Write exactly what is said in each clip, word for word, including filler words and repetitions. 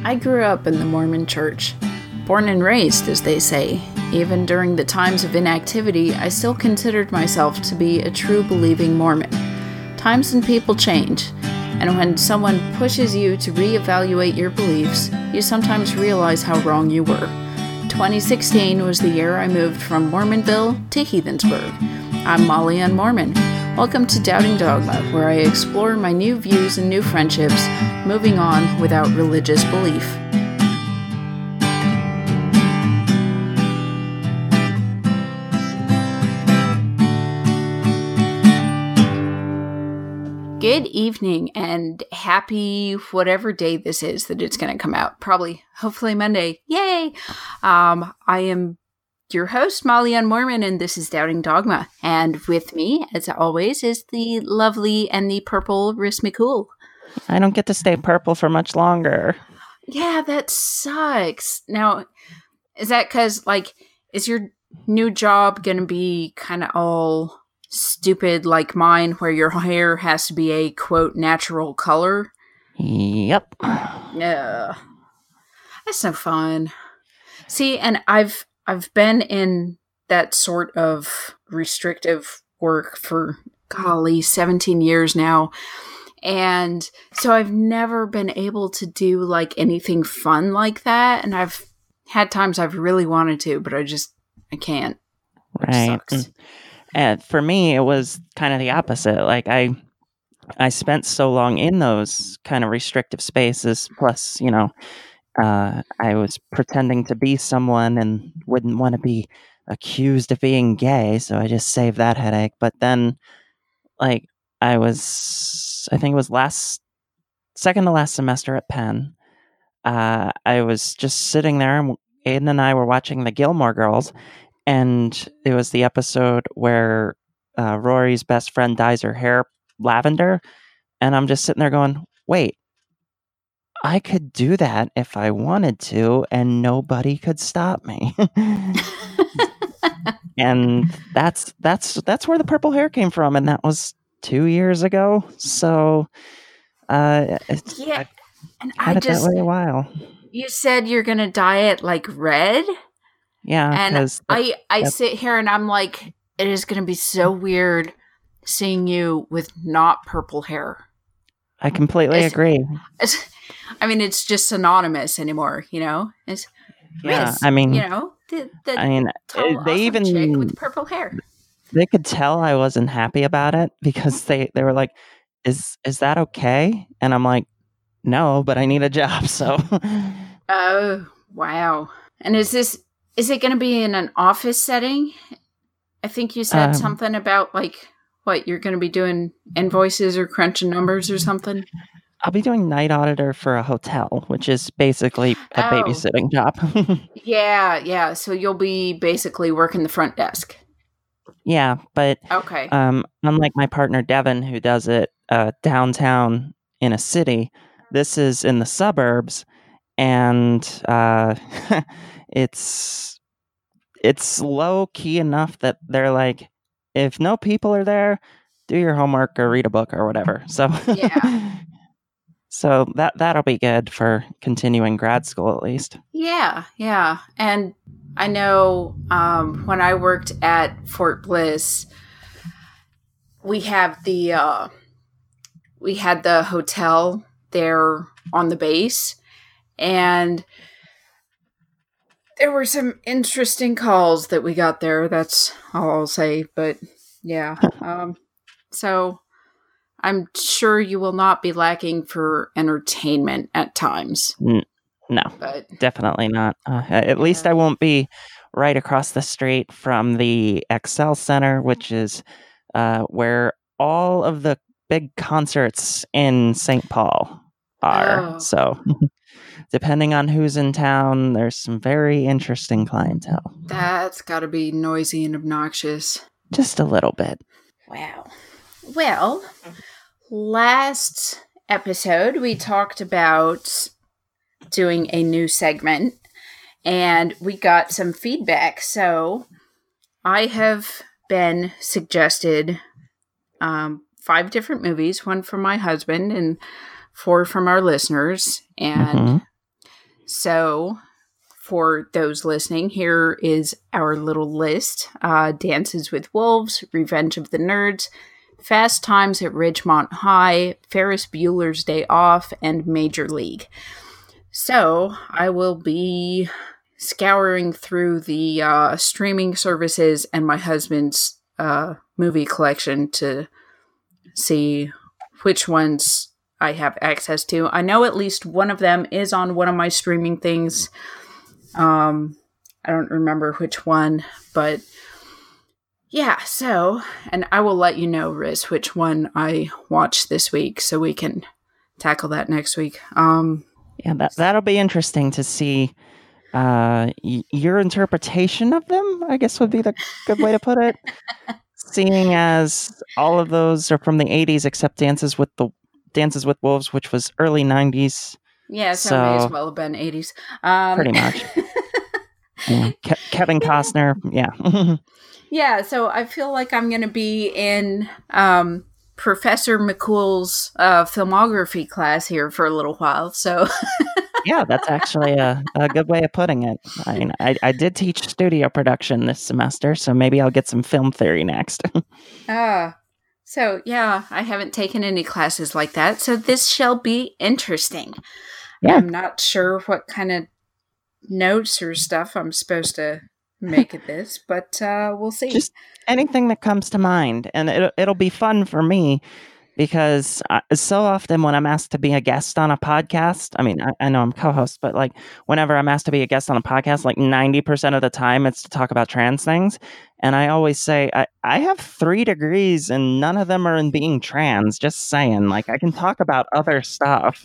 I grew up in the Mormon Church. Born and raised, as they say. Even during the times of inactivity, I still considered myself to be a true believing Mormon. Times and people change, and when someone pushes you to reevaluate your beliefs, you sometimes realize how wrong you were. twenty sixteen was the year I moved from Mormonville to Heathensburg. I'm Molly Ann Mormon. Welcome to Doubting Dogma, where I explore my new views and new friendships, moving on without religious belief. Good evening and happy whatever day this is that it's going to come out. Probably, hopefully Monday. Yay! Um, I am your host, Molly Ann Mormon, and this is Doubting Dogma. And with me, as always, is the lovely and the purple Riss McCool. I don't get to stay purple for much longer. Yeah, that sucks. Now, is that because, like, is your new job going to be kind of all stupid like mine, where your hair has to be a, quote, natural color? Yep. Yeah. That's no fun. See, and I've I've been in that sort of restrictive work for, golly, seventeen years now. And so I've never been able to do like anything fun like that. And I've had times I've really wanted to, but I just, I can't. Right. Sucks. And for me, it was kind of the opposite. Like I, I spent so long in those kind of restrictive spaces. Plus, you know, uh, I was pretending to be someone and wouldn't want to be accused of being gay. So I just saved that headache. But then, like, I was, I think it was last, second to last semester at Penn. Uh, I was just sitting there, and Aiden and I were watching the Gilmore Girls. And it was the episode where uh, Rory's best friend dyes her hair lavender. And I'm just sitting there going, wait, I could do that if I wanted to, and nobody could stop me. And that's that's that's where the purple hair came from. And that was two years ago. So uh, it's, Yeah. I've and had I it just, that way a while. You said you're going to dye it like red? Yeah. And I, I that, sit here and I'm like, it is going to be so weird seeing you with not purple hair. I completely it's, agree. It's, I mean, it's just synonymous anymore, you know? It's yeah, Riss, I mean, you know, the, the I mean, tall, they awesome even chick with purple hair. They could tell I wasn't happy about it because they, they were like, is is that okay? And I'm like, no, but I need a job, so. Oh, wow. And is this, is it going to be in an office setting? I think you said um, something about, like, what, you're going to be doing invoices or crunching numbers or something? I'll be doing night auditor for a hotel, which is basically a oh. babysitting job. yeah, yeah. So you'll be basically working the front desk. Yeah, but okay. Um, unlike my partner Devin, who does it uh, downtown in a city, this is in the suburbs, and uh, it's it's low key enough that they're like, if no people are there, do your homework or read a book or whatever. So yeah. So that that'll be good for continuing grad school at least. Yeah, yeah. And I know um, when I worked at Fort Bliss, we have the uh, we had the hotel there on the base, and there were some interesting calls that we got there. That's all I'll say. But yeah, um, so I'm sure you will not be lacking for entertainment at times. Mm, no, but definitely not. Uh, at yeah. least I won't be right across the street from the Excel Center, which is uh, where all of the big concerts in Saint Paul are. Oh. So depending on who's in town, there's some very interesting clientele. That's got to be noisy and obnoxious. Just a little bit. Wow. Well, last episode we talked about doing a new segment, and we got some feedback. So I have been suggested um, five different movies, one from my husband and four from our listeners. And mm-hmm. So, for those listening, here is our little list. Uh, Dances with Wolves, Revenge of the Nerds, Fast Times at Ridgemont High, Ferris Bueller's Day Off, and Major League. So, I will be scouring through the uh, streaming services and my husband's uh, movie collection to see which ones I have access to. I know at least one of them is on one of my streaming things. Um, I don't remember which one, but yeah, so, and I will let you know, Riz, which one I watched this week so we can tackle that next week. Um, yeah, that, that'll be interesting to see uh, y- your interpretation of them, I guess would be the good way to put it. Seeing as all of those are from the eighties except Dances with the Dances with Wolves, which was early nineties. Yeah, so, so may as well have been eighties. Um, pretty much. yeah. Ke- Kevin Costner, yeah. yeah, so I feel like I'm going to be in um, Professor McCool's uh, filmography class here for a little while, so... yeah, that's actually a, a good way of putting it. I mean, I, I did teach studio production this semester, so maybe I'll get some film theory next. Ah. uh. So, yeah, I haven't taken any classes like that, so this shall be interesting. Yeah. I'm not sure what kind of notes or stuff I'm supposed to make of this, but uh, we'll see. Just anything that comes to mind, and it'll, it'll be fun for me, because I, so often when I'm asked to be a guest on a podcast, I mean, I, I know I'm co-host, but like whenever I'm asked to be a guest on a podcast, like ninety percent of the time it's to talk about trans things. And I always say, I, I have three degrees and none of them are in being trans. Just saying, like, I can talk about other stuff.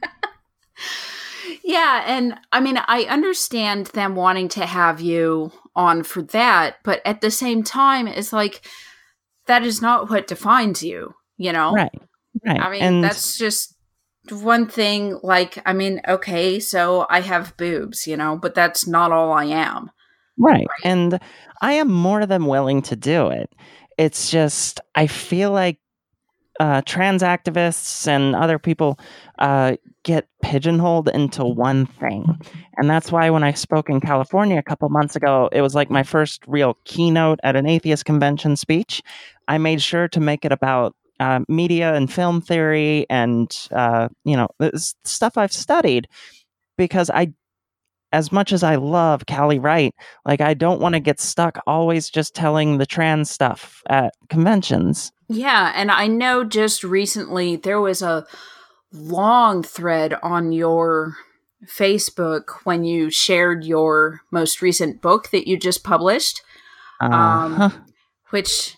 Yeah. And I mean, I understand them wanting to have you on for that. But at the same time, it's like, that is not what defines you, you know? Right. Right. I mean, and that's just one thing. Like, I mean, okay, so I have boobs, you know, but that's not all I am. Right. right. And I am more than willing to do it. It's just, I feel like uh, trans activists and other people uh, get pigeonholed into one thing. And that's why when I spoke in California a couple months ago, it was like my first real keynote at an atheist convention speech. I made sure to make it about uh, media and film theory and, uh, you know, stuff I've studied, because I as much as I love Callie Wright, like, I don't want to get stuck always just telling the trans stuff at conventions. Yeah, and I know just recently there was a long thread on your Facebook when you shared your most recent book that you just published, uh-huh. um, which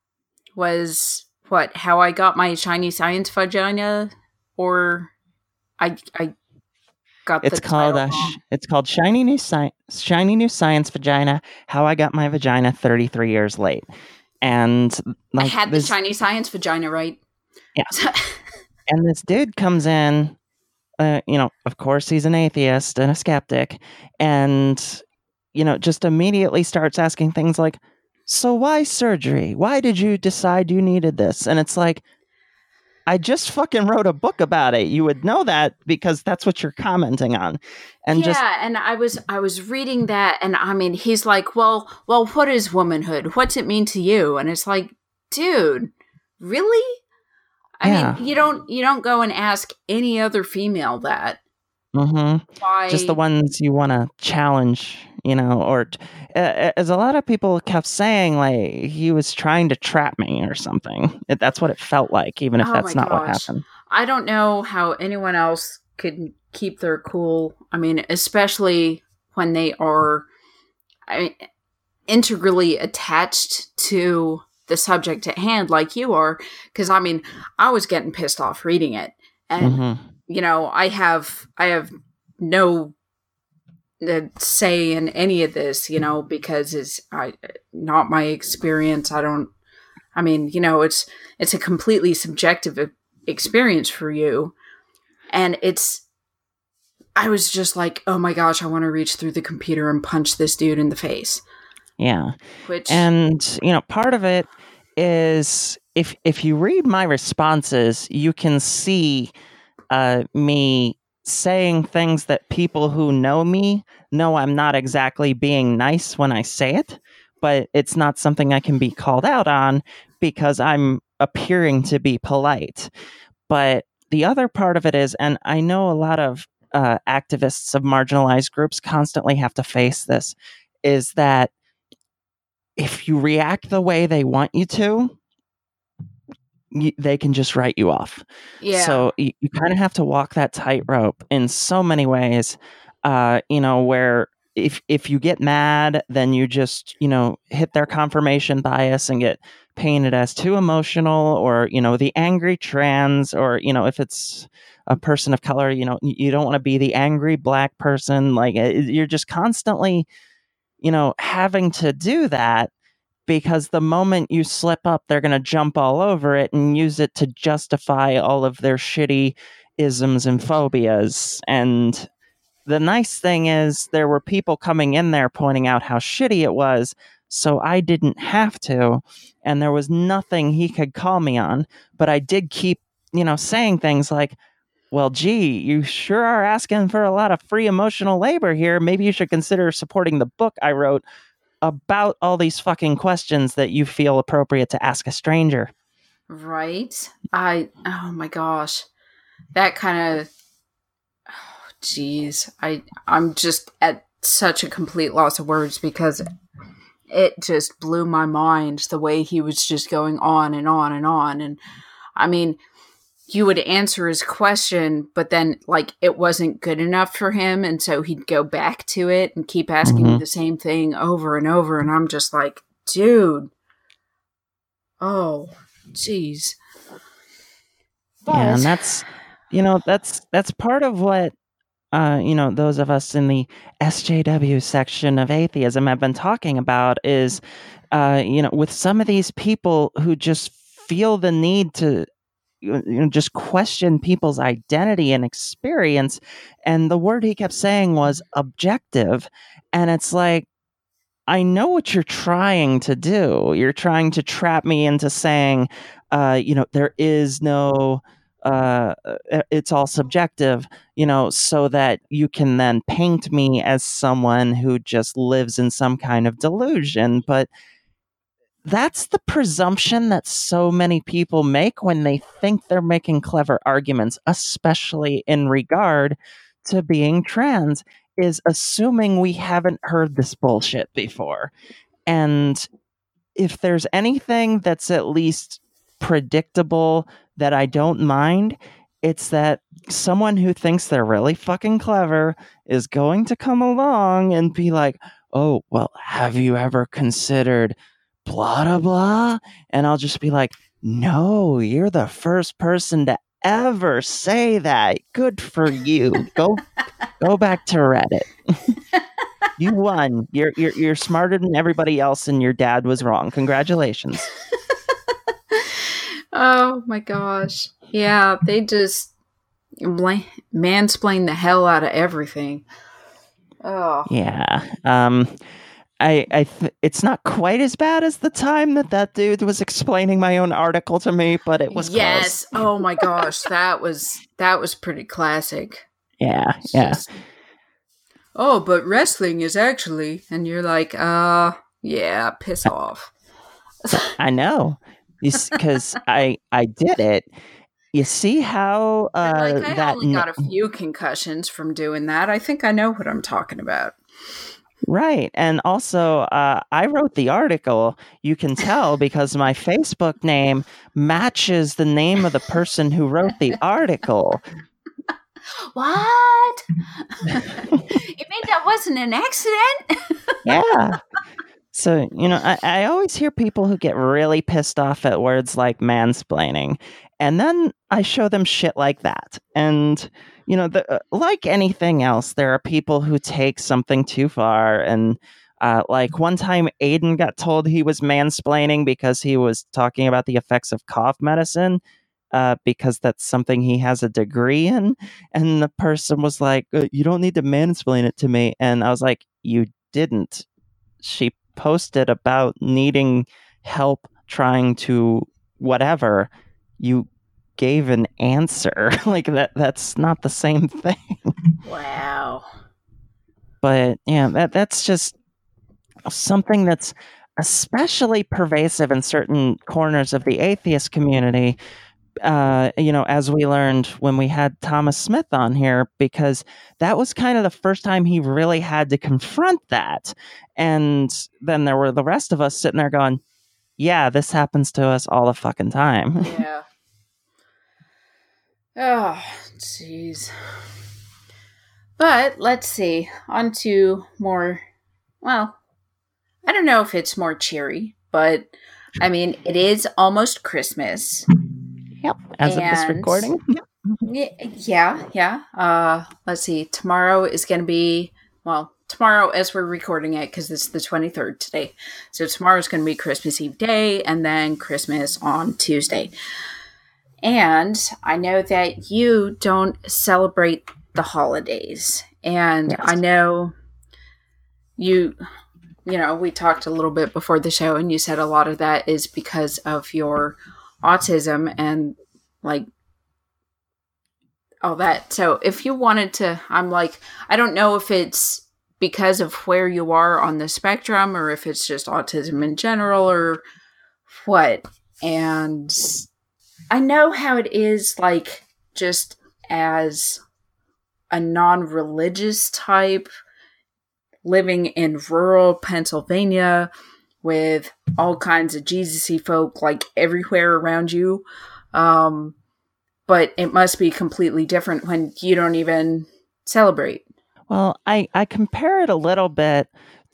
was, what, How I Got My Shiny Science Vagina? Or I... I Got it's called uh, sh- it's called Shiny New Sci- Shiny New Science Vagina: How I Got My Vagina thirty-three years late. And like, I had this, the shiny science vagina right. Yeah. And this dude comes in, uh, you know, of course he's an atheist and a skeptic, and you know, just immediately starts asking things like, "So why surgery? Why did you decide you needed this?" And it's like, I just fucking wrote a book about it. You would know that because that's what you're commenting on. And yeah, just and I was I was reading that, and I mean, he's like, well, well, what is womanhood? What's it mean to you? And it's like, dude, really? I yeah. mean, you don't you don't go and ask any other female that. Mm-hmm. Why? Just the ones you want to challenge, you know, or uh, as a lot of people kept saying, like, he was trying to trap me or something. It, that's what it felt like, even if oh that's not gosh. what happened. I don't know how anyone else could keep their cool. I mean, especially when they are I mean, integrally attached to the subject at hand, like you are. Because I mean, I was getting pissed off reading it, and. Mm-hmm. You know, I have I have no uh, say in any of this, you know, because it's I, not my experience. I don't. I mean, you know, it's it's a completely subjective experience for you, and it's. I was just like, oh my gosh, I want to reach through the computer and punch this dude in the face. Yeah, which and you know, part of it is if if you read my responses, you can see. Uh, me saying things that people who know me know I'm not exactly being nice when I say it, but it's not something I can be called out on because I'm appearing to be polite. But the other part of it is, and I know a lot of uh, activists of marginalized groups constantly have to face this, is that if you react the way they want you to, you, they can just write you off. Yeah. So you, you kind of have to walk that tightrope in so many ways, uh, you know, where if if you get mad, then you just, you know, hit their confirmation bias and get painted as too emotional, or, you know, the angry trans, or, you know, if it's a person of color, you know, you don't want to be the angry black person. Like, you're just constantly, you know, having to do that, because the moment you slip up, they're going to jump all over it and use it to justify all of their shitty isms and phobias. And the nice thing is, there were people coming in there pointing out how shitty it was, so I didn't have to, and there was nothing he could call me on. But I did keep, you know, saying things like, well, gee, you sure are asking for a lot of free emotional labor here. Maybe you should consider supporting the book I wrote about all these fucking questions that you feel appropriate to ask a stranger. Right? I, oh my gosh. That kind of, jeez. Oh, I, I'm just at such a complete loss of words, because it just blew my mind the way he was just going on and on and on. And I mean, you would answer his question, but then, like, it wasn't good enough for him, and so he'd go back to it and keep asking Mhm. me the same thing over and over, and I'm just like, dude. Oh, jeez. Yeah, and that's, you know, that's that's part of what, uh, you know, those of us in the S J W section of atheism have been talking about is, uh, you know, with some of these people who just feel the need to, you know, just question people's identity and experience. And the word he kept saying was objective. And it's like, I know what you're trying to do. You're trying to trap me into saying, uh, you know, there is no, uh, it's all subjective, you know, so that you can then paint me as someone who just lives in some kind of delusion. But that's the presumption that so many people make when they think they're making clever arguments, especially in regard to being trans, is assuming we haven't heard this bullshit before. And if there's anything that's at least predictable that I don't mind, it's that someone who thinks they're really fucking clever is going to come along and be like, oh, well, have you ever considered blah, blah, blah? And I'll just be like, no, you're the first person to ever say that. Good for you. Go go back to Reddit. You won. You're, you're you're smarter than everybody else, and your dad was wrong. Congratulations. Oh my gosh. Yeah, they just bla- mansplain the hell out of everything. Oh. Yeah. Um, I, I th- it's not quite as bad as the time that that dude was explaining my own article to me, but it was yes. close. Oh my gosh, that was that was pretty classic. Yeah, It's yeah. just, oh, but wrestling is actually, and you're like, uh, yeah, piss off. I know, because I I did it. You see how uh, like, I that only got a few concussions from doing that. I think I know what I'm talking about. Right. And also, uh, I wrote the article. You can tell because my Facebook name matches the name of the person who wrote the article. What? You mean that wasn't an accident? Yeah. So, you know, I, I always hear people who get really pissed off at words like mansplaining. And then I show them shit like that. And, you know, the, uh, like anything else, there are people who take something too far. And uh, like one time, Aiden got told he was mansplaining because he was talking about the effects of cough medicine. Uh, because that's something he has a degree in. And the person was like, uh, you don't need to mansplain it to me. And I was like, you didn't. She posted about needing help trying to whatever. You gave an answer. Like that that's not the same thing. Wow. But yeah, that that's just something that's especially pervasive in certain corners of the atheist community. Uh, you know, as we learned when we had Thomas Smith on here, because that was kind of the first time he really had to confront that. And then there were the rest of us sitting there going, yeah, this happens to us all the fucking time. Yeah. Oh, jeez. But let's see. On to more, well, I don't know if it's more cheery, but I mean, it is almost Christmas. Yep. As and, of this recording. Yep. Yeah, yeah. Uh, let's see. Tomorrow is going to be, well, tomorrow as we're recording it, because it's the twenty-third today. So tomorrow is going to be Christmas Eve day, and then Christmas on Tuesday. And I know that you don't celebrate the holidays. And yes. I know you, you know, we talked a little bit before the show, and you said a lot of that is because of your autism and like all that. So if you wanted to, I'm like, I don't know if it's because of where you are on the spectrum or if it's just autism in general or what. And I know how it is, like, just as a non-religious type living in rural Pennsylvania with all kinds of Jesus-y folk, like, everywhere around you. Um, but it must be completely different when you don't even celebrate. Well, I, I compare it a little bit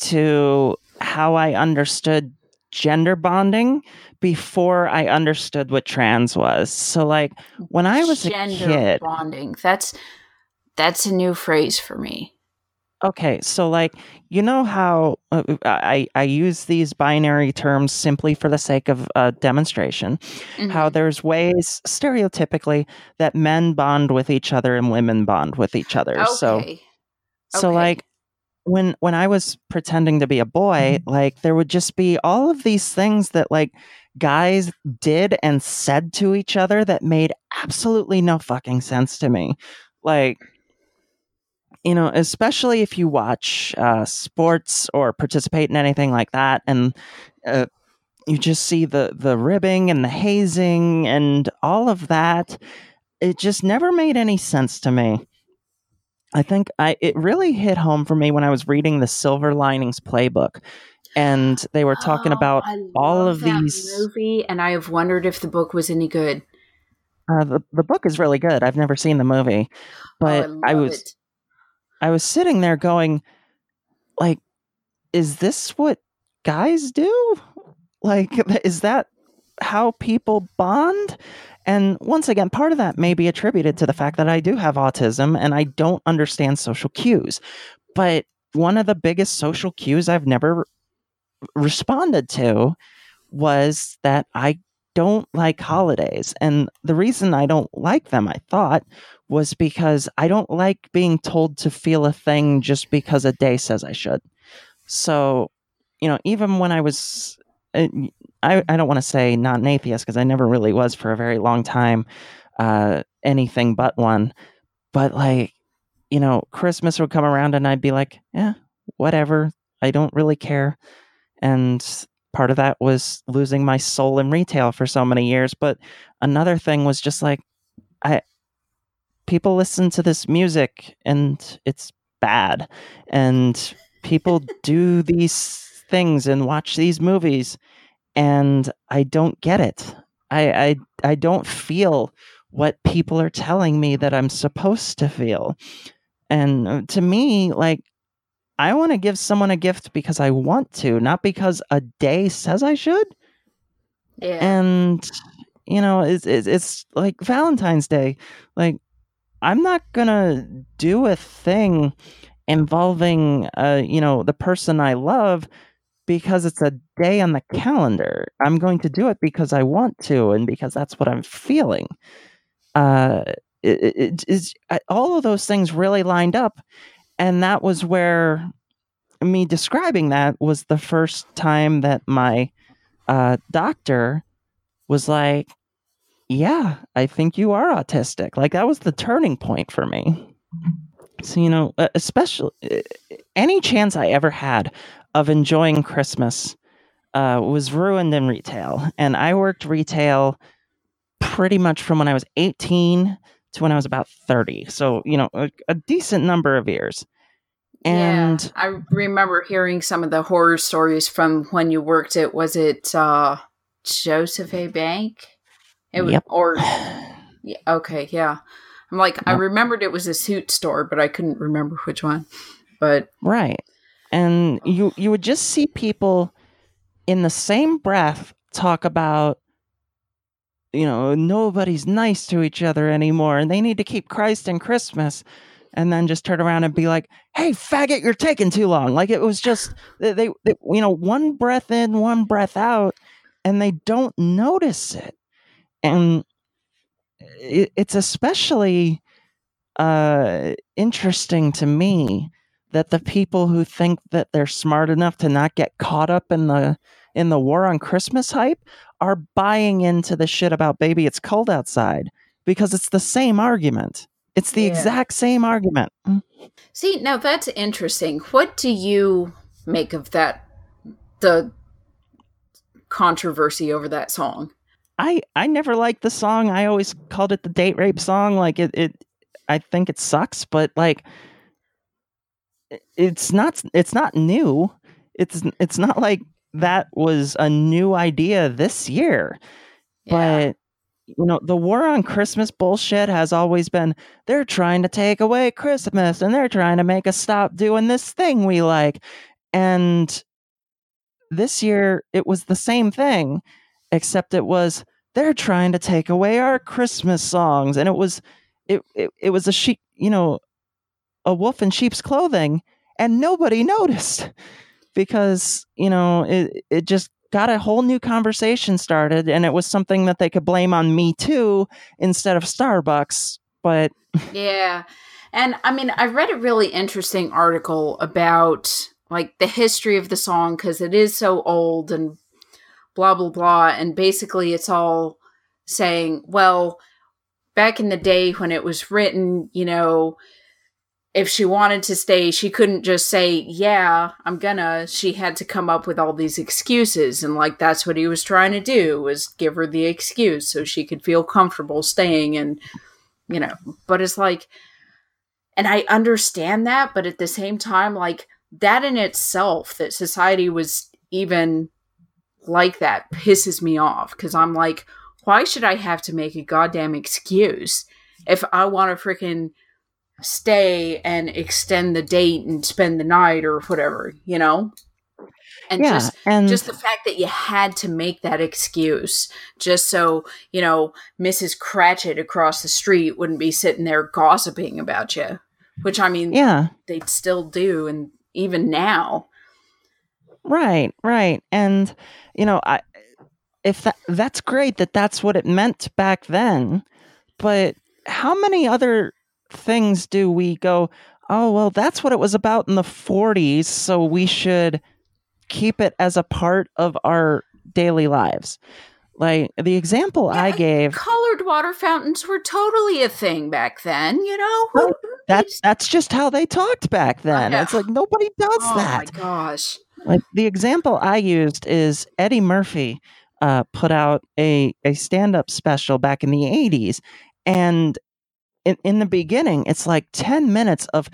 to how I understood gender bonding before I understood what trans was. So, like, when I was gender a kid... bonding. That's, that's a new phrase for me. Okay, so, like, you know how uh, I, I use these binary terms simply for the sake of uh, demonstration, mm-hmm. how there's ways, stereotypically, that men bond with each other and women bond with each other. Okay. So, okay. so like, when when I was pretending to be a boy, like, there would just be all of these things that, like, guys did and said to each other that made absolutely no fucking sense to me. Like, you know, especially if you watch uh, sports or participate in anything like that, and uh, you just see the, the ribbing and the hazing and all of that, it just never made any sense to me. I think I it really hit home for me when I was reading the Silver Linings Playbook, and they were talking oh, about I all love of that these movie, and I have wondered if the book was any good. Uh, the the book is really good. I've never seen the movie, but oh, I, I love was it. I was sitting there going, like, is this what guys do? Like, is that how people bond? And once again, part of that may be attributed to the fact that I do have autism and I don't understand social cues. But one of the biggest social cues I've never responded to was that I don't like holidays. And the reason I don't like them, I thought, was because I don't like being told to feel a thing just because a day says I should. So, you know, even when I was, I, I don't want to say not an atheist because I never really was for a very long time, uh, anything but one. But, like, you know, Christmas would come around and I'd be like, yeah, whatever. I don't really care. And part of that was losing my soul in retail for so many years. But another thing was just like, I people listen to this music and it's bad. And people do these things and watch these movies and I don't get it. I, I I don't feel what people are telling me that I'm supposed to feel. And to me, like, I want to give someone a gift because I want to, not because a day says I should. Yeah. And, you know, it's, it's, it's like Valentine's Day. Like, I'm not going to do a thing involving, uh, you know, the person I love because it's a day on the calendar. I'm going to do it because I want to and because that's what I'm feeling. Uh, it, it, it's, all of those things really lined up. And that was where me describing that was the first time that my uh, doctor was like, yeah, I think you are autistic. Like, that was the turning point for me. So, you know, uh, especially uh, any chance I ever had of enjoying Christmas uh, was ruined in retail. And I worked retail pretty much from when I was eighteen to when I was about thirty. So, you know, a, a decent number of years. Yeah, And I remember hearing some of the horror stories from when you worked at, was it uh, Joseph A. Bank? It was, yep. or yeah, okay, yeah. I'm like, I Yep. remembered it was a suit store, but I couldn't remember which one. But Right. And you you would just see people in the same breath talk about, you know, nobody's nice to each other anymore and they need to keep Christ in Christmas, and then just turn around and be like, hey, faggot, you're taking too long. Like, it was just they, they, they you know, one breath in, one breath out, and they don't notice it. And it, it's especially uh, interesting to me that the people who think that they're smart enough to not get caught up in the in the war on Christmas hype are buying into the shit about baby it's cold outside, because it's the same argument. It's the yeah. exact same argument. See, now that's interesting. What do you make of that, the controversy over that song? I I never liked the song. I always called it the date rape song. Like, it, it I think it sucks, but like it's not it's not new. It's it's not like that was a new idea this year. Yeah. But you know, the war on Christmas bullshit has always been, they're trying to take away Christmas and they're trying to make us stop doing this thing we like. And this year it was the same thing, except it was, they're trying to take away our Christmas songs. And it was it it, it was a sheep, you know, a wolf in sheep's clothing, and nobody noticed because, you know, it it just got a whole new conversation started, and it was something that they could blame on Me Too instead of Starbucks. But Yeah. And I mean, I read a really interesting article about like the history of the song because it is so old and blah, blah, blah. And basically, it's all saying, well, back in the day when it was written, you know, if she wanted to stay, she couldn't just say, yeah, I'm gonna. She had to come up with all these excuses. And like, that's what he was trying to do, was give her the excuse so she could feel comfortable staying. And, you know, but it's like, and I understand that, but at the same time, like, that in itself, that society was even like that, pisses me off. Because I'm like, why should I have to make a goddamn excuse if I want to freaking stay and extend the date and spend the night or whatever, you know? And yeah, just and just the fact that you had to make that excuse just so, you know, Missus Cratchit across the street wouldn't be sitting there gossiping about you, which I mean, yeah, they'd still do, and even now. right, right. And you know, I if that that's great that that's what it meant back then, but how many other things do we go, oh well, that's what it was about in the forties, so we should keep it as a part of our daily lives? Like, the example Yeah, I gave, colored water fountains were totally a thing back then, you know? Who, right, who that needs- that's just how they talked back then. Yeah. It's like, nobody does Oh my that. gosh. Like, the example I used is Eddie Murphy uh, put out a, a stand-up special back in the eighties, and in, in the beginning, it's like ten minutes of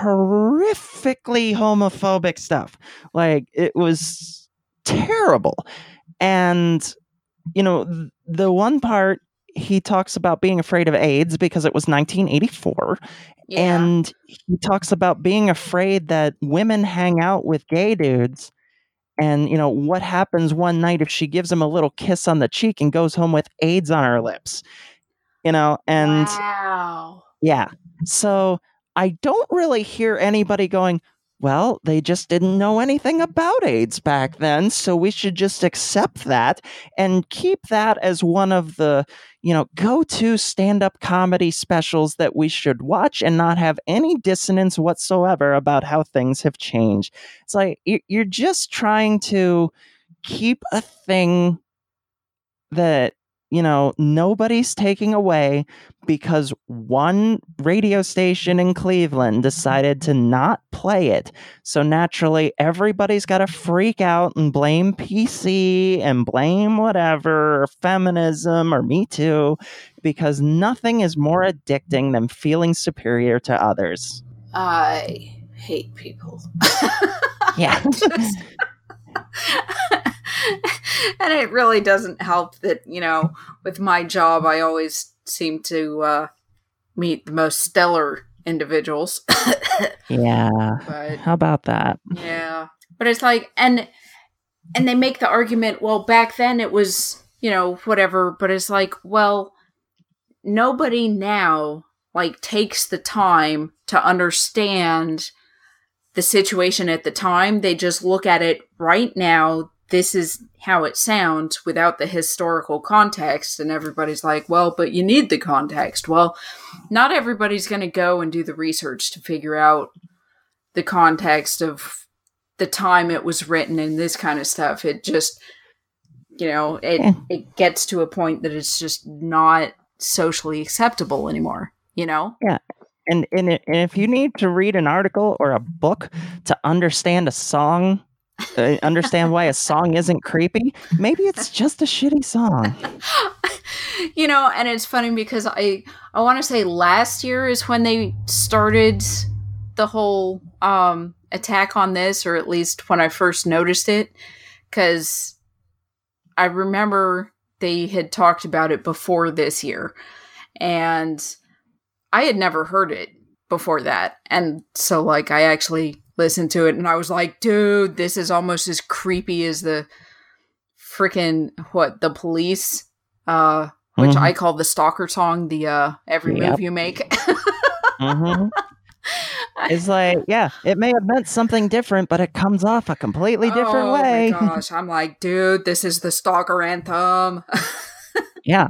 horrifically homophobic stuff. Like, it was terrible. And, you know, th- the one part, he talks about being afraid of AIDS because it was nineteen eighty-four. Yeah. And he talks about being afraid that women hang out with gay dudes. And, you know, what happens one night if she gives him a little kiss on the cheek and goes home with AIDS on her lips? You know, and Wow. yeah. So I don't really hear anybody going, well, they just didn't know anything about AIDS back then, so we should just accept that and keep that as one of the, you know, go-to stand-up comedy specials that we should watch and not have any dissonance whatsoever about how things have changed. It's like you- you're just trying to keep a thing that you know, nobody's taking away because one radio station in Cleveland decided to not play it. So naturally, everybody's got to freak out and blame P C and blame whatever, or feminism or Me Too, because nothing is more addicting than feeling superior to others. I hate people. Yeah. Just... And it really doesn't help that, you know, with my job, I always seem to uh, meet the most stellar individuals. Yeah. But, how about that? Yeah. But it's like, and and they make the argument, well, back then it was, you know, whatever. But it's like, well, nobody now, like, takes the time to understand the situation at the time. They just look at it right now. This is how it sounds without the historical context. And everybody's like, well, but you need the context. Well, not everybody's going to go and do the research to figure out the context of the time it was written and this kind of stuff. It just, you know, it, yeah. it gets to a point that it's just not socially acceptable anymore, you know? Yeah. And, and, it, and if you need to read an article or a book to understand a song, uh, understand why a song isn't creepy, maybe it's just a shitty song. You know, and it's funny because I I want to say last year is when they started the whole um, attack on this, or at least when I first noticed it, because I remember they had talked about it before this year, and I had never heard it before that. And so, like, I actually listened to it and I was like, dude, this is almost as creepy as the freaking, what, The Police, uh, which mm-hmm. I call the stalker song, the uh, Every yep. Move You Make. mm-hmm. It's like, yeah, it may have meant something different, but it comes off a completely different oh way. Oh my gosh, I'm like, dude, this is the stalker anthem. Yeah.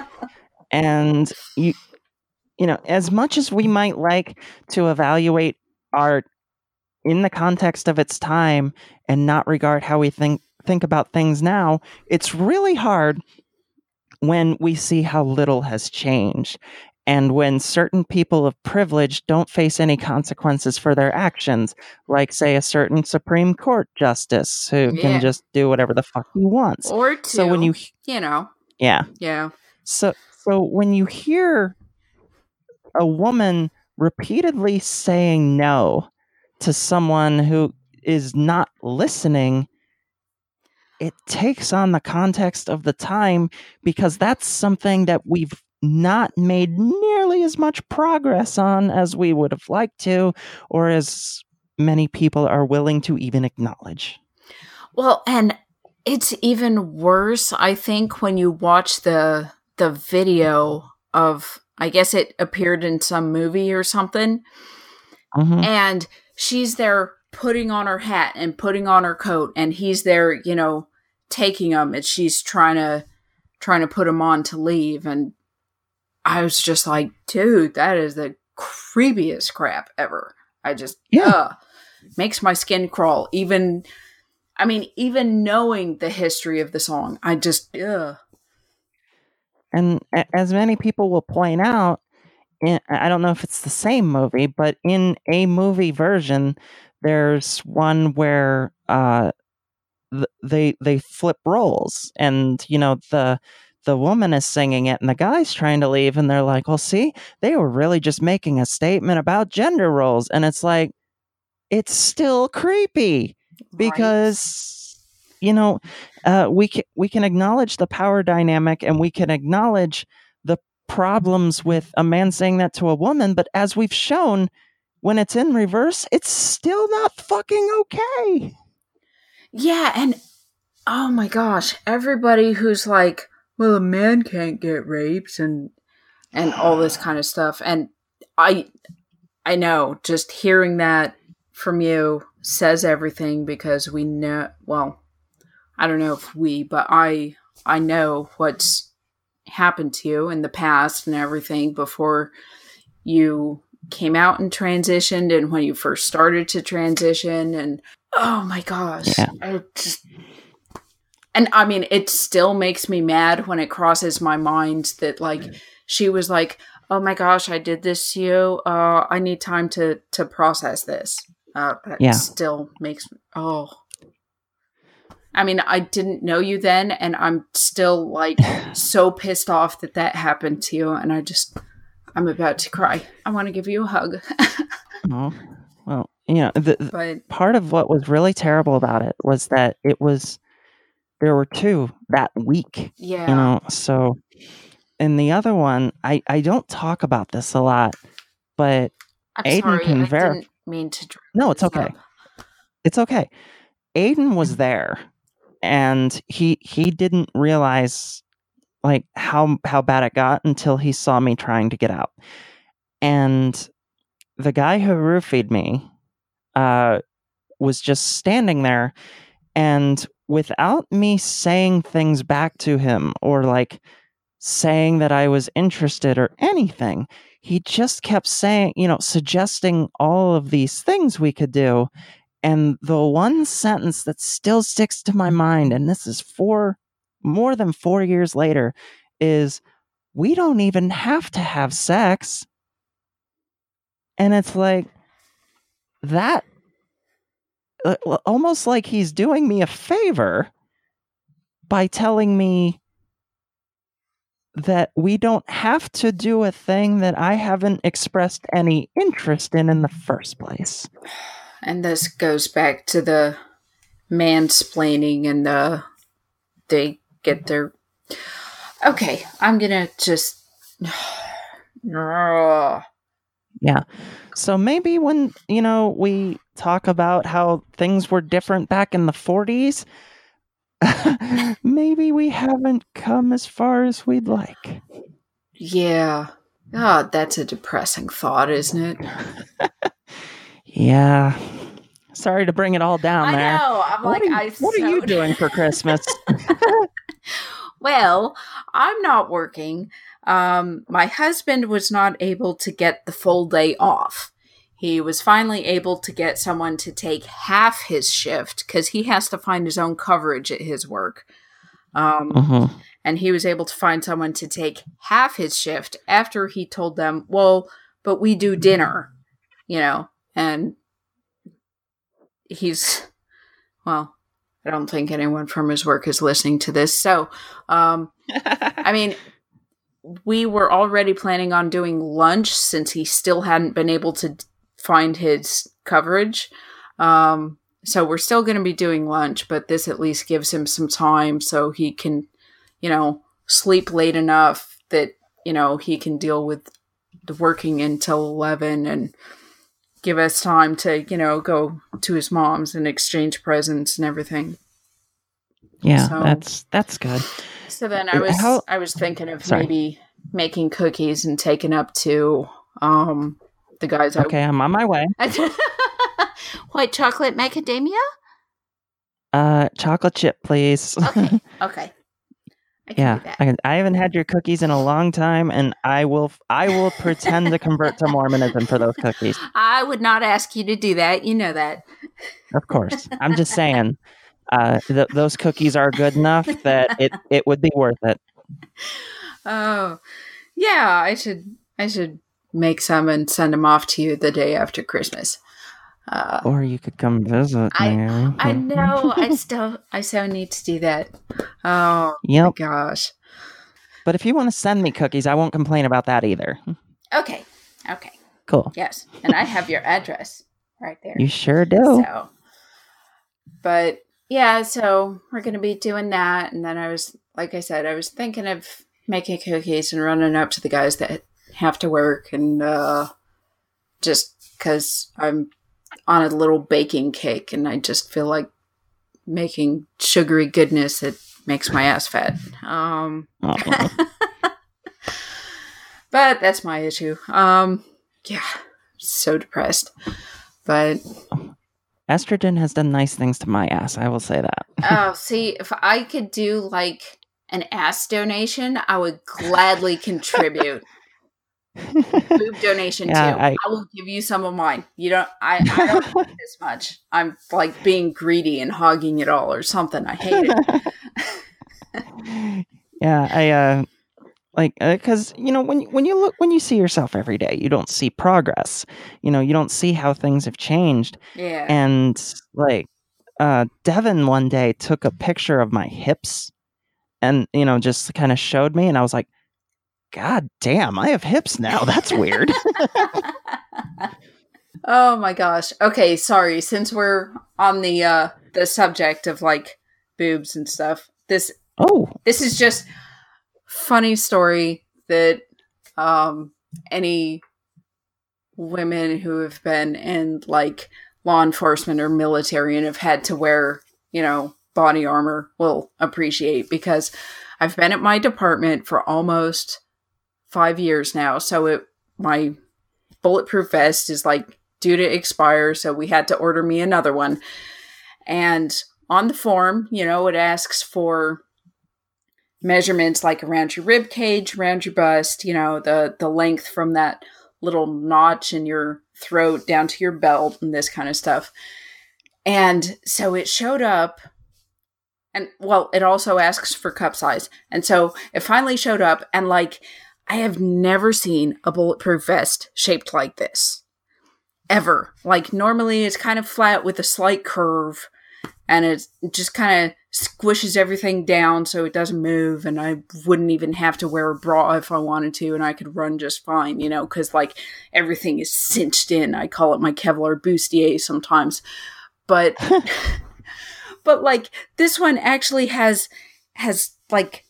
And you... You know, as much as we might like to evaluate art in the context of its time and not regard how we think think about things now, it's really hard when we see how little has changed and when certain people of privilege don't face any consequences for their actions, like, say, a certain Supreme Court justice who yeah. can just do whatever the fuck he wants. Or two, so when you, you know. Yeah. Yeah. So, so when you hear a woman repeatedly saying no to someone who is not listening, it takes on the context of the time, because that's something that we've not made nearly as much progress on as we would have liked to, or as many people are willing to even acknowledge. Well, and it's even worse, I think, when you watch the the video of, I guess it appeared in some movie or something. Mm-hmm. And she's there putting on her hat and putting on her coat, and he's there, you know, taking them, and she's trying to trying to put them on to leave. And I was just like, dude, that is the creepiest crap ever. I just, yeah, uh, makes my skin crawl. Even, I mean, even knowing the history of the song, I just, ugh. And as many people will point out, in, I don't know if it's the same movie, but in a movie version, there's one where uh, th- they they flip roles, and you know the the woman is singing it, and the guy's trying to leave, and they're like, "Well, see, they were really just making a statement about gender roles," and it's like, it's still creepy because. Right. You know, uh, we can we can acknowledge the power dynamic, and we can acknowledge the problems with a man saying that to a woman. But as we've shown, when it's in reverse, it's still not fucking okay. Yeah, and oh my gosh, everybody who's like, well, a man can't get raped and and all this kind of stuff, and I I know just hearing that from you says everything, because we know, well, I don't know if we, but I I know what's happened to you in the past and everything before you came out and transitioned, and when you first started to transition, and oh my gosh, yeah. I just And I mean, it still makes me mad when it crosses my mind that like she was like, "Oh my gosh, I did this to you. Uh, I need time to to process this." Uh, that Yeah. still makes me. Oh, I mean, I didn't know you then, and I'm still like so pissed off that that happened to you, and I just I'm about to cry. I want to give you a hug. Oh, well, you know, the, the But part of what was really terrible about it was that it was there were two that week. yeah, You know, so in the other one, I I don't talk about this a lot, but I'm Aiden sorry. can I verify. didn't mean to. Drag No, it's this okay. up. It's okay. Aiden was there, and he he didn't realize like how how bad it got until he saw me trying to get out. And the guy who roofied me uh, was just standing there, and without me saying things back to him or like saying that I was interested or anything, he just kept saying, you know, suggesting all of these things we could do. And the one sentence that still sticks to my mind, and this is four, more than four years later, is, "We don't even have to have sex." And it's like, that, uh, almost like he's doing me a favor by telling me that we don't have to do a thing that I haven't expressed any interest in in the first place. And this goes back to the mansplaining and the they get their. Okay, I'm gonna just. Yeah. So maybe when, you know, we talk about how things were different back in the forties, maybe we haven't come as far as we'd like. Yeah. God, that's a depressing thought, isn't it? Yeah. Sorry to bring it all down I there. know. I'm what like, are, I. What are you doing for Christmas? Well, I'm not working. Um, my husband was not able to get the full day off. He was finally able to get someone to take half his shift because he has to find his own coverage at his work. Um, mm-hmm. And he was able to find someone to take half his shift after he told them, well, but we do dinner, you know, and he's, well, I don't think anyone from his work is listening to this. So, um, I mean, we were already planning on doing lunch since he still hadn't been able to find his coverage. Um, so we're still going to be doing lunch, but this at least gives him some time so he can, you know, sleep late enough that, you know, he can deal with the working until eleven and give us time to, you know, go to his mom's and exchange presents and everything. Yeah, so, that's that's good. So then I was How, I was thinking of sorry. maybe making cookies and taking up to um the guys. Okay, I, I'm on my way. White chocolate macadamia? Uh, chocolate chip, please. Okay. Okay. I can yeah, do that. I, I haven't had your cookies in a long time, and I will I will pretend to convert to Mormonism for those cookies. I would not ask you to do that. You know that. Of course, I'm just saying. Uh, th- those cookies are good enough that it, it would be worth it. Oh, yeah. I should I should make some and send them off to you the day after Christmas. Uh, or you could come visit I, me. I know. I still I so need to do that. Oh yep. my gosh. But if you want to send me cookies, I won't complain about that either. Okay. Okay. Cool. Yes, and I have your address right there. You sure do. So, but. Yeah, so we're going to be doing that. And then I was, like I said, I was thinking of making cookies and running up to the guys that have to work. And uh, just because I'm on a little baking kick and I just feel like making sugary goodness that makes my ass fat. Um, but that's my issue. Um, yeah, so depressed. But... Estrogen has done nice things to my ass. I will say that. Oh, see, if I could do like an ass donation, I would gladly contribute. Boob donation yeah, too. I, I will give you some of mine. You don't. I, I don't need this much. I'm like being greedy and hogging it all or something. I hate it. Yeah, I uh like because uh, you know when when you look when you see yourself every day, you don't see progress. You know, you don't see how things have changed. Yeah. And like uh Devin one day took a picture of my hips and you know just kind of showed me, and I was like, God damn, I have hips now. That's weird. Oh my gosh. Okay, sorry. Since we're on the uh the subject of like boobs and stuff, this Oh, this is just funny story that um any women who have been in like law enforcement or military and have had to wear, you know, body armor will appreciate, because I've been at my department for almost five years now. So it my bulletproof vest is like due to expire, so we had to order me another one. And on the form, you know, it asks for measurements like around your rib cage, around your bust, you know, the the length from that little notch in your throat down to your belt and this kind of stuff. And so it showed up, and well, it also asks for cup size. And so it finally showed up, and like, I have never seen a bulletproof vest shaped like this. Ever. Like, normally it's kind of flat with a slight curve, and it just kind of squishes everything down so it doesn't move, and I wouldn't even have to wear a bra if I wanted to, and I could run just fine, you know, because like everything is cinched in. I call it my Kevlar bustier sometimes. But but like this one actually has has like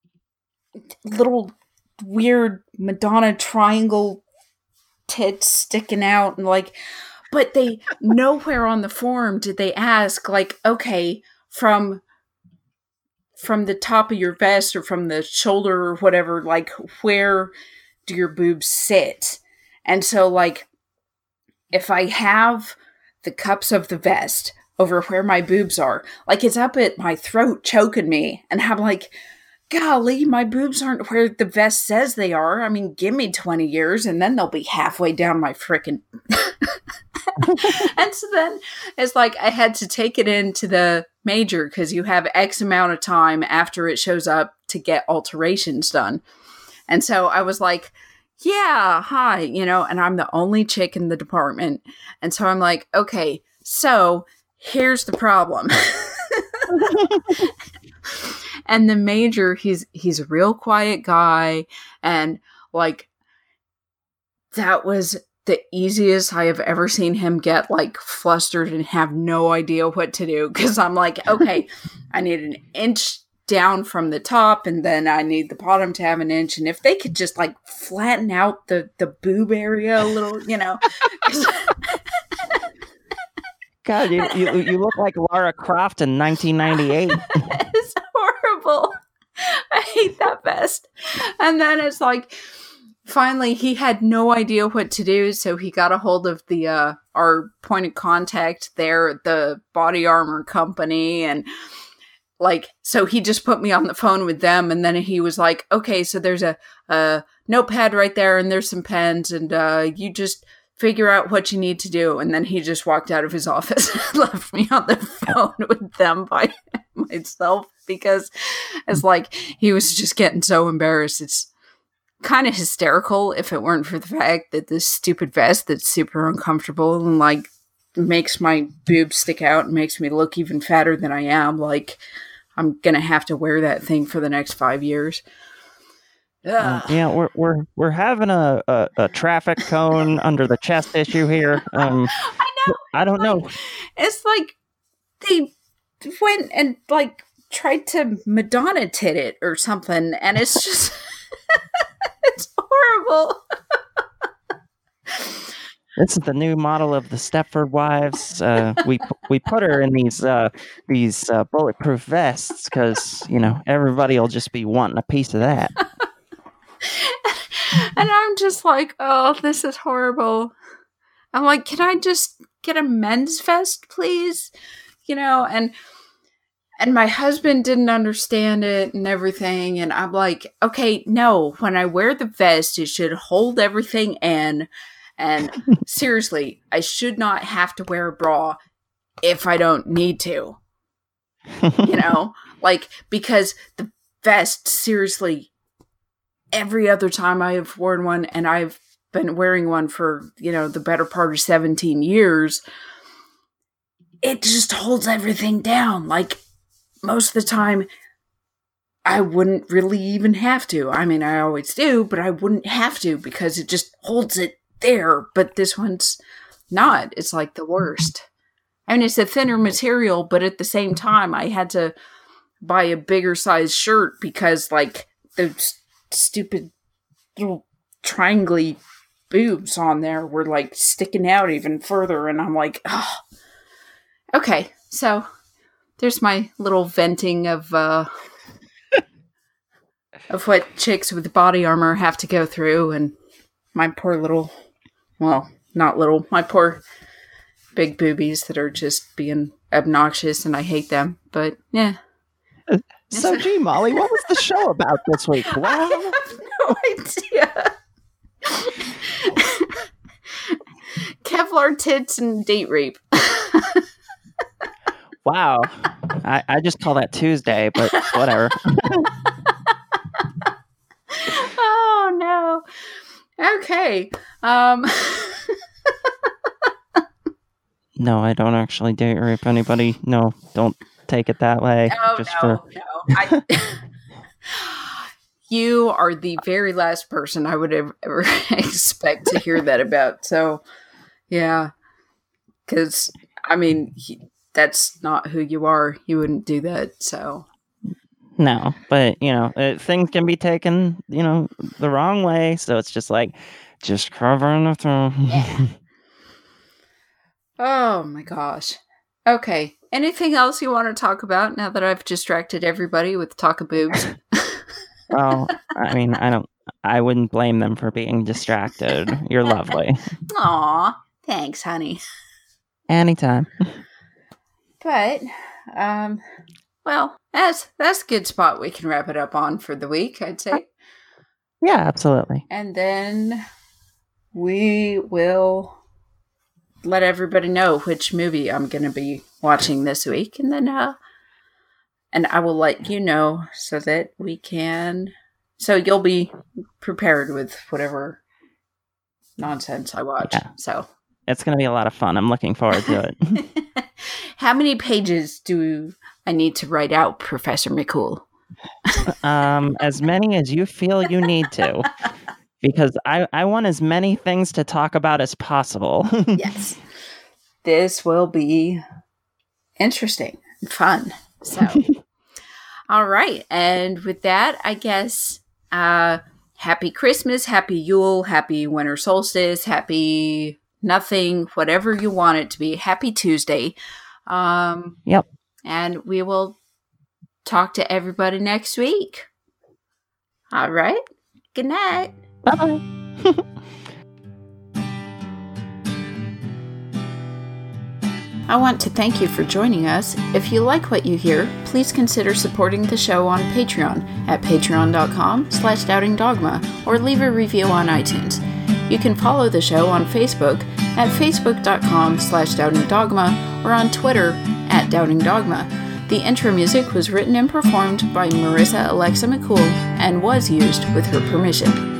little weird Madonna triangle tits sticking out, and like, but they nowhere on the form did they ask like, okay, from from the top of your vest or from the shoulder or whatever, like, where do your boobs sit? And so like, if I have the cups of the vest over where my boobs are, like, it's up at my throat choking me, and I'm like, golly, my boobs aren't where the vest says they are. I mean, give me twenty years and then they'll be halfway down my frickin'. And so then it's like I had to take it into the major, because you have X amount of time after it shows up to get alterations done. And so I was like, yeah, hi, you know, and I'm the only chick in the department. And so I'm like, okay, so here's the problem. And the major, he's he's a real quiet guy, and like, that was the easiest I have ever seen him get like flustered and have no idea what to do, because I'm like, okay, I need an inch down from the top, and then I need the bottom to have an inch, and if they could just like flatten out the the boob area a little, you know. God, you, you you look like Lara Croft in nineteen ninety-eight. It's horrible. I hate that vest. And then it's like, finally, he had no idea what to do, so he got a hold of the uh, our point of contact there at the body armor company, and like, so he just put me on the phone with them, and then he was like, okay, so there's a, a notepad right there, and there's some pens, and uh, you just figure out what you need to do. And then he just walked out of his office and left me on the phone with them by myself, because it's like, he was just getting so embarrassed. It's kind of hysterical if it weren't for the fact that this stupid vest that's super uncomfortable and like makes my boobs stick out and makes me look even fatter than I am. Like, I'm gonna have to wear that thing for the next five years. Uh, yeah, we're we're we're having a, a, a traffic cone under the chest issue here. Um, I know. I don't like, know. It's like they went and like tried to Madonna tit it or something, and it's just it's horrible. This is the new model of the Stepford Wives. Uh, we we put her in these uh, these uh, bulletproof vests because, you know, everybody will just be wanting a piece of that. And I'm just like, oh, this is horrible. I'm like, can I just get a men's vest, please? You know, and and my husband didn't understand it and everything. And I'm like, okay, no, when I wear the vest, it should hold everything in. And seriously, I should not have to wear a bra if I don't need to. You know, like, because the vest, seriously, every other time I have worn one, and I've been wearing one for, you know, the better part of seventeen years, it just holds everything down. Like, most of the time, I wouldn't really even have to. I mean, I always do, but I wouldn't have to because it just holds it there. But this one's not. It's like the worst. I mean, it's a thinner material, but at the same time, I had to buy a bigger size shirt because, like, the st- stupid little triangle boobs on there were, like, sticking out even further. And I'm like, oh. Okay, so there's my little venting of, uh, of what chicks with body armor have to go through. And my poor little, well, not little, my poor big boobies that are just being obnoxious, and I hate them. But yeah. So, gee, Molly, what was the show about this week? Well, I have no idea. Kevlar tits and date rape. Wow, I, I just call that Tuesday, but whatever. Oh no. Okay. Um. No, I don't actually date rape anybody. No, don't take it that way. Oh, just no, for... no. I... You are the very last person I would ever, ever expect to hear that about. So, yeah. Because, I mean, he, that's not who you are. You wouldn't do that, so... No, but, you know, uh, things can be taken, you know, the wrong way. So it's just like, just covering the throat. Yeah. Oh my gosh. Okay. Anything else you want to talk about now that I've distracted everybody with talk of boobs? Well, I mean, I don't, I wouldn't blame them for being distracted. You're lovely. Aw, thanks, honey. Anytime. But, um, well, that's, that's a good spot we can wrap it up on for the week, I'd say. Yeah, absolutely. And then we will let everybody know which movie I'm going to be watching this week. And then, uh, and I will let you know so that we can, so you'll be prepared with whatever nonsense I watch. Yeah. So it's going to be a lot of fun. I'm looking forward to it. How many pages do I need to write out, Professor McCool? um, as many as you feel you need to. Because I, I want as many things to talk about as possible. Yes. This will be interesting and fun. So, all right. And with that, I guess, uh, happy Christmas, happy Yule, happy winter solstice, happy nothing, whatever you want it to be. Happy Tuesday. Um, yep. And we will talk to everybody next week. All right. Good night. Bye-bye. I want to thank you for joining us. If you like what you hear, please consider supporting the show on Patreon at patreon.com slash doubtingdogma or leave a review on iTunes. You can follow the show on Facebook at facebook.com slash doubtingdogma or on Twitter at doubtingdogma. The intro music was written and performed by Marissa Alexa McCool and was used with her permission.